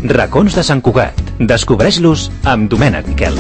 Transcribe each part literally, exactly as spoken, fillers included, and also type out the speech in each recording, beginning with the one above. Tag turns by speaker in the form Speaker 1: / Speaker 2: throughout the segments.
Speaker 1: Racons de Sant Cugat. Descobreix-los amb Domènec Miquel.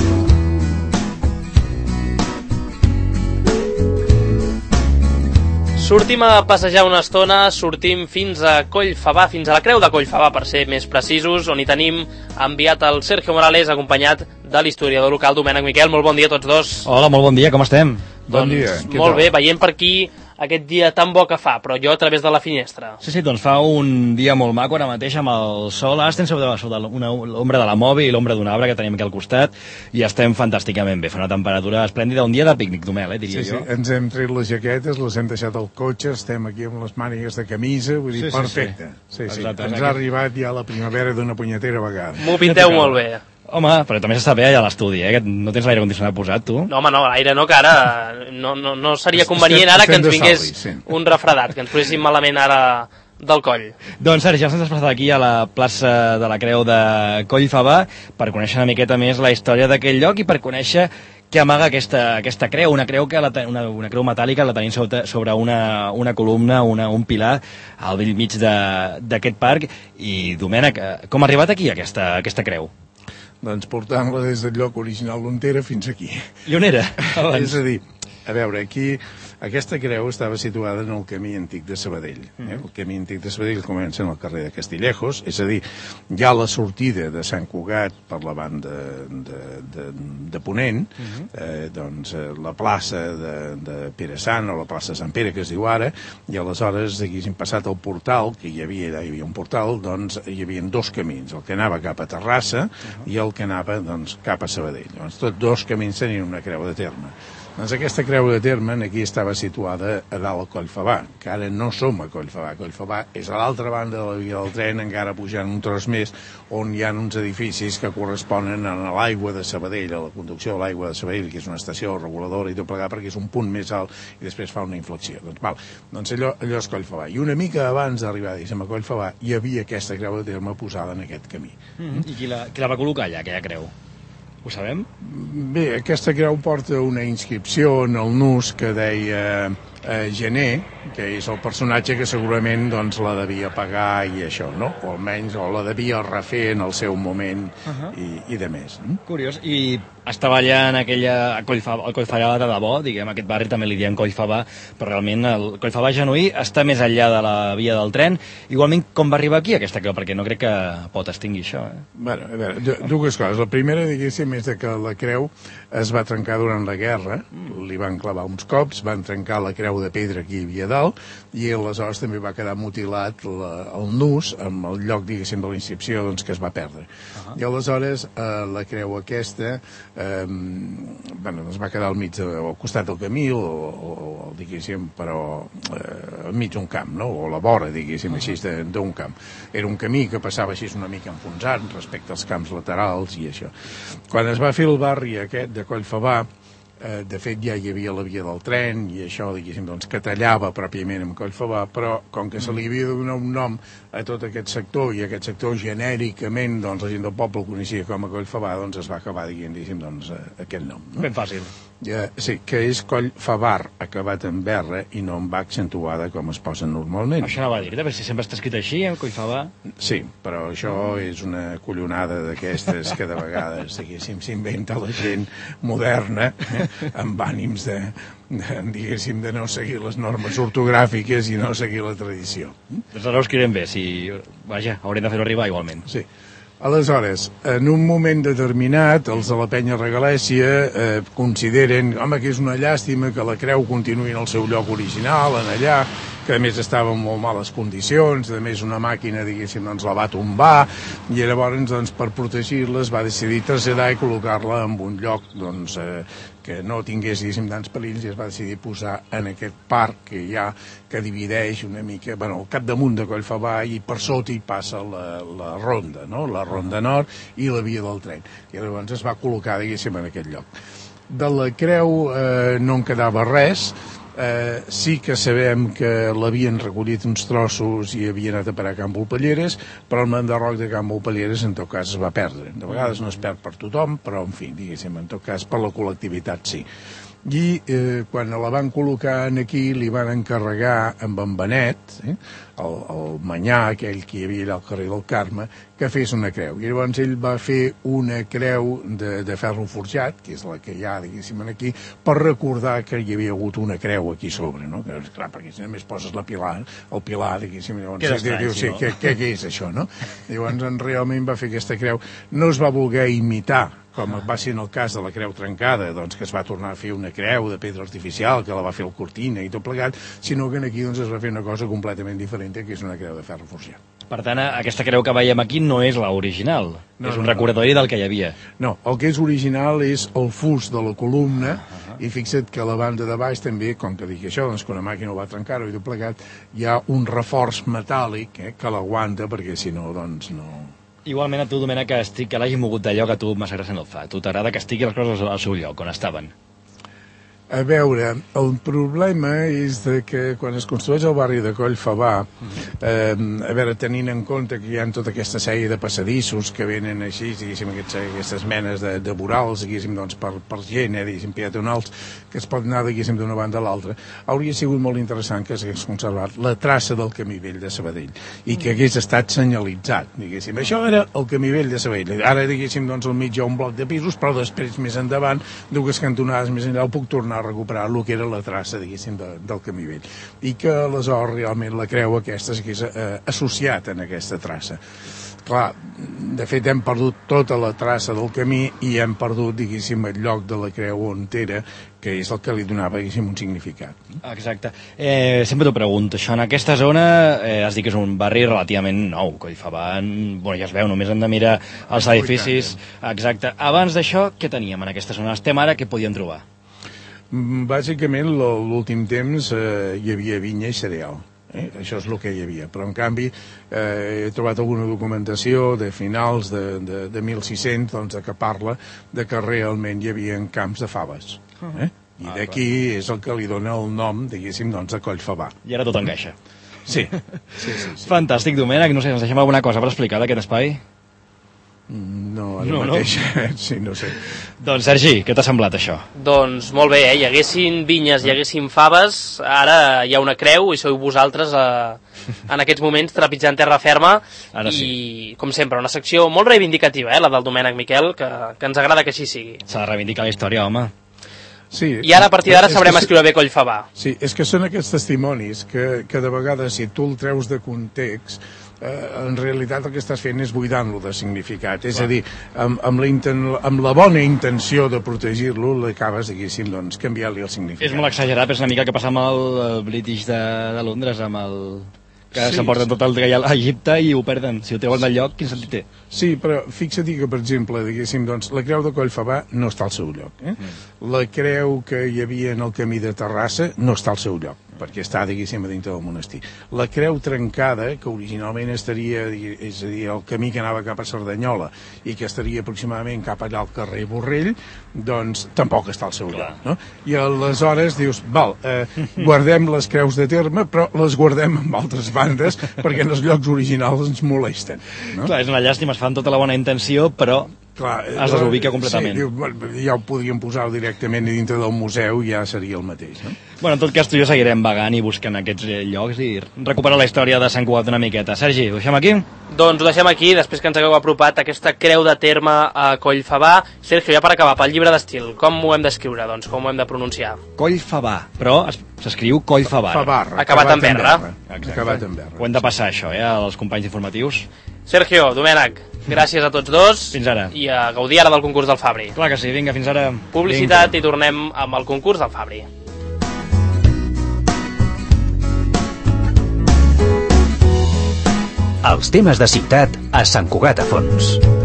Speaker 2: Sortim a passejar una estona, sortim fins a Collfabà, fins a la Creu de Collfabà, per ser més precisos, on hi tenim enviat el Sergio Morales, acompanyat de l'historiador local Domènec Miquel. Molt bon dia a tots dos.
Speaker 3: Hola, molt bon dia, com estem?
Speaker 4: Bon dia.
Speaker 2: Doncs molt bé, veient per aquí aquest dia tan bo que fa, però jo a través de la finestra.
Speaker 3: Sí, sí, doncs fa un dia molt maco ara mateix amb el sol. Ara estem sobre, sobre una, l'ombra de la mòbil i l'ombra d'un arbre que tenim aquí al costat i estem fantàsticament bé. Fa una temperatura esplèndida, un dia de pícnic, Domèl, eh, diria
Speaker 4: sí,
Speaker 3: jo.
Speaker 4: Sí, ens hem tret les jaquetes, les hem deixat al cotxe, estem aquí amb les mànigues de camisa, vull dir,
Speaker 3: sí, sí,
Speaker 4: perfecte. Sí, sí. Sí,
Speaker 3: Exacte,
Speaker 4: ens
Speaker 3: exacte.
Speaker 4: ha arribat ja la primavera d'una punyetera vegada.
Speaker 2: M'ho pinteu molt bé.
Speaker 3: Home, però també s'està bé allà a l'estudi, eh? Que no tens l'aire condicionat posat, tu?
Speaker 2: No, home, no, l'aire no, que ara no, no, no seria convenient ara que ens vingués un refredat, que ens poséssim malament ara del coll.
Speaker 3: Doncs, Sergi, ja ens hem desplaçat aquí a la plaça de la Creu de Collfabà per conèixer una miqueta més la història d'aquell lloc i per conèixer què amaga aquesta, aquesta creu, una creu, que la, una, una creu metàl·lica la tenim sobre, sobre una, una columna, una, un pilar al bell mig d'aquest parc. I, Domènec, com ha arribat aquí aquesta, aquesta creu?
Speaker 4: Doncs portant-la des del lloc original on era fins aquí.
Speaker 3: I on era?
Speaker 4: És a dir, a veure, aquí aquesta creu estava situada en el camí antic de Sabadell. Eh? El camí antic de Sabadell comença en el carrer de Castillejos, és a dir, hi ha la sortida de Sant Cugat per la banda de, de, de Ponent, eh, doncs eh, la plaça de, de Pere Sant o la plaça de Sant Pere, que es diu ara, i aleshores haguessin passat el portal, que hi havia, hi havia un portal, doncs hi havia dos camins, el que anava cap a Terrassa i el que anava doncs, cap a Sabadell. Doncs tots dos camins tenien una creu de terme. Doncs aquesta creu de terme aquí estava situada a dalt a Collfabà, que ara no som a Collfabà. Collfabà és a l'altra banda de la via del tren, encara pujant un tros més, on hi ha uns edificis que corresponen a l'aigua de Sabadell, a la conducció de l'aigua de Sabadell, que és una estació reguladora i tot plegat, perquè és un punt més alt i després fa una inflexió. Doncs, val, doncs allò, allò és Collfabà. I una mica abans d'arribar a Collfabà hi havia aquesta creu de terme posada en aquest camí.
Speaker 3: Mm-hmm. I qui la, qui la va col·locar allà, aquella creu? Ho sabem?
Speaker 4: Bé, aquesta creu porta una inscripció en el nus que deia eh, Gener, que és el personatge que segurament doncs, la devia pagar i això, no? O almenys o la devia refer en el seu moment uh -huh. i, i de més. Mm?
Speaker 3: Curiós. I estava allà en aquella... a Collfabà, el Collfabà de debò, diguem, aquest barri també li diem Collfabà, però realment el Collfabà genuí està més enllà de la via del tren. Igualment, com va arribar aquí aquesta creu? Perquè no crec que pot extingir això, eh?
Speaker 4: Bueno, a veure, dues coses. La primera, diguéssim, és que la creu es va trencar durant la guerra, mm. li van clavar uns cops, van trencar la creu de pedra que hi havia dalt, i aleshores també va quedar mutilat la, el nus amb el lloc, diguéssim, de la inscripció doncs, que es va perdre. Uh -huh. I aleshores eh, la creu aquesta eh, bueno, doncs va quedar al mig de, al costat del camí o, o, o diguéssim, però eh, al mig d'un camp, no? O a la vora, diguéssim, uh -huh. així d'un camp. Era un camí que passava així una mica enfonsat respecte als camps laterals i això. Quan es va fer el barri aquest de Collfabà, Eh, de fet ja hi havia la via del tren i això, diguéssim, doncs, que tallava pròpiament amb Collfabà, però com que se li havia de donar un nom a tot aquest sector i aquest sector genèricament, doncs la gent del poble el coneixia com a Collfabà, doncs es va acabar dient, diguéssim, doncs, eh, aquest nom. No?
Speaker 3: Ben fàcil.
Speaker 4: Ja, sí, que és Collfabar, acabat en berra i no amb accentuada com es posa normalment.
Speaker 3: Això no va dir, perquè si sempre està escrit així, en Collfabà.
Speaker 4: Sí, però això és una collonada d'aquestes que de vegades, diguéssim, s'inventa la gent moderna, eh, amb ànims de, de, diguéssim, de no seguir les normes ortogràfiques i no seguir la tradició.
Speaker 3: Doncs ara ho escriurem bé, si... Vaja, haurem de fer-ho arribar igualment.
Speaker 4: Sí. Aleshores, en un moment determinat, els de la penya Regalècia eh, consideren, home, que és una llàstima que la creu continuï en el seu lloc original, en allà, que a més estava en molt males condicions, a més una màquina, diguéssim, doncs la va tombar, i llavors, doncs, per protegir-les va decidir traslladar i col·locar-la en un lloc, doncs, eh, que no tingués, diguéssim, tants perills, i es va decidir posar en aquest parc que hi ha, que divideix una mica, bueno, al capdamunt de Collfabà, i per sota hi passa la, la ronda, no?, la ronda nord i la via del tren. I llavors es va col·locar, diguéssim, en aquest lloc. De la creu eh, no en quedava res. Eh, sí que sabem que l'havien recollit uns trossos i havia anat a parar a Can Volpelleres, però el mandarroc de Can Volpelleres en tot cas es va perdre. De vegades no es perd per tothom, però en fi, diguéssim, en tot cas per la col·lectivitat sí. I eh, quan la van col·locar aquí li van encarregar amb en Benet, eh, el, el manyà aquell que hi havia allà al carrer del Carme, que fes una creu. I llavors ell va fer una creu de, de ferro forjat, que és la que hi ha, diguéssim, aquí, per recordar que hi havia hagut una creu aquí sobre, no? Que, clar, perquè si només poses la pilar, el pilar, diguéssim, llavors
Speaker 3: Queda estrany,
Speaker 4: diu,
Speaker 3: sí,
Speaker 4: sí,
Speaker 3: no?
Speaker 4: què, què, què és això, no? Llavors, en, realment va fer aquesta creu. No es va voler imitar, com va ser en el cas de la creu trencada, doncs que es va tornar a fer una creu de pedra artificial, que la va fer el Cortina i tot plegat, sinó que aquí doncs, es va fer una cosa completament diferent, que és una creu de ferro forjat.
Speaker 3: Per tant, aquesta creu que veiem aquí no és l'original,
Speaker 4: No,
Speaker 3: és un
Speaker 4: no,
Speaker 3: recordatori del que hi havia.
Speaker 4: No, el que és original és el fust de la columna, uh -huh. i fixa't que a la banda de baix també, com que dic això, doncs que una màquina ho va trencar-ho i tot plegat, hi ha un reforç metàl·lic eh, que l'aguanta, perquè si no, doncs no...
Speaker 3: Igualment a tu, Domènec, que, estic, que l'hagis mogut d'allò que a tu massa gràcia no et fa. A tu t'agrada que estigui les coses al seu lloc, on estaven.
Speaker 4: A veure, el problema és de que quan es construeix el barri de Collfabà, eh, a veure, tenint en compte que hi ha tota aquesta sèrie de passadissos que venen així, diguéssim, aquests, aquestes menes de, de vorals, diguéssim, doncs, per, per gent, eh, diguéssim, peatonals, que es pot anar, diguéssim, d'una banda a l'altra, hauria sigut molt interessant que s'hagués conservat la traça del camí vell de Sabadell i que hagués estat senyalitzat, diguéssim. Això era el camí vell de Sabadell. Ara, diguéssim, doncs, al mig hi ha un bloc de pisos, però després, més endavant, dues cantonades més enllà, ho puc tornar a recuperar el que era la traça, diguéssim, de, del camí vell. I que aleshores realment la creu aquesta s'hagués eh, associat en aquesta traça. Clar, de fet hem perdut tota la traça del camí i hem perdut, diguéssim, el lloc de la creu on era, que és el que li donava, diguéssim, un significat.
Speaker 3: Exacte. Eh, sempre t'ho pregunto, això, en aquesta zona, eh, has dit que és un barri relativament nou, Collfabà, bueno, ja es veu, només hem de mirar els edificis. Exacte. Abans d'això, què teníem en aquesta zona? Estem ara, què podíem trobar?
Speaker 4: Bàsicament, l'últim temps eh, hi havia vinya i cereal. Eh? Això és el que hi havia. Però, en canvi, eh, he trobat alguna documentació de finals de, de, de mil sis-cents doncs, que parla de que realment hi havia camps de faves. Eh? I
Speaker 3: Ah,
Speaker 4: d'aquí és el que li dona el nom, diguéssim, doncs, de Collfabà.
Speaker 3: I ara tot encaixa.
Speaker 4: Sí. sí, sí, sí.
Speaker 3: Fantàstic, Domènec. No sé, ens deixem alguna cosa per explicar d'aquest espai?
Speaker 4: No, ara
Speaker 3: No, no.
Speaker 4: mateix, sí, no sé.
Speaker 3: Doncs, Sergi, què t'ha semblat això?
Speaker 2: Doncs molt bé, eh? Hi haguessin vinyes, hi haguessin faves, ara hi ha una creu i sou vosaltres eh, en aquests moments trepitjant terra ferma.
Speaker 3: Ara
Speaker 2: i,
Speaker 3: sí.
Speaker 2: com sempre, una secció molt reivindicativa, eh? La del Domènec Miquel, que, que ens agrada que així sigui.
Speaker 3: S'ha de reivindicar la història, home.
Speaker 4: Sí,
Speaker 2: I ara, a partir d'ara,
Speaker 4: és
Speaker 2: sabrem
Speaker 4: que-
Speaker 2: escriure bé Collfabà.
Speaker 4: Sí, és que són aquests testimonis que, que de vegades, si tu el treus de context, eh, en realitat el que estàs fent és buidant-lo de significat. És a dir, amb, amb, la inten amb la bona intenció de protegir-lo, l'acabes, diguéssim, doncs, canviant-li el significat.
Speaker 3: És molt exagerat, però és una mica el que passa amb el, el British de, de Londres, amb el... que
Speaker 4: Sí,
Speaker 3: s'emporten
Speaker 4: sí.
Speaker 3: tot el que hi ha a Egipte i ho perden. Si ho treuen del lloc, quin sentit té?
Speaker 4: Sí, però fixa-t'hi que, per exemple, diguéssim, doncs, la creu de Collfabà no està al seu lloc. Eh? Mm. La creu que hi havia en el camí de Terrassa no està al seu lloc, perquè està, diguéssim, a dintre del monestir. La creu trencada, que originalment estaria, és a dir, el camí que anava cap a Cerdanyola i que estaria aproximadament cap allà al carrer Borrell, doncs tampoc està al seu
Speaker 3: Clar.
Speaker 4: lloc. No? I aleshores dius, val, eh, guardem les creus de terme, però les guardem en altres bandes, perquè en els llocs originals ens molesten. No?
Speaker 3: Clar, és una llàstima, es fan tota la bona intenció, però
Speaker 4: Clar,
Speaker 3: es desubica completament.
Speaker 4: Sí, diu, bueno, ja ho podríem posar directament dintre del museu i ja seria el mateix, no?
Speaker 3: Bueno, en tot cas, tu i jo seguirem vagant i buscant aquests eh, llocs i recuperar la història de Sant Cugat una miqueta. Sergi, ho deixem aquí?
Speaker 2: Doncs ho deixem aquí, després que ens hagueu apropat aquesta creu de terme a Collfabà. Sergio, ja per acabar, pel llibre d'estil, com ho hem d'escriure, doncs, com ho hem de pronunciar?
Speaker 3: Collfabà, però es- s'escriu Collfabà.
Speaker 4: Favar,
Speaker 2: Acabat en berra.
Speaker 3: Exacte.
Speaker 4: Acabat en berra.
Speaker 3: Ho hem de passar, això, eh, als companys informatius.
Speaker 2: Sergio, Domènec, gràcies a tots dos.
Speaker 3: Fins ara.
Speaker 2: I a gaudir ara del concurs del Fabri.
Speaker 3: Clar que sí, vinga, fins ara.
Speaker 2: Publicitat i tornem amb el concurs del Fabri.
Speaker 1: Els temes de ciutat a Sant Cugat a Fons.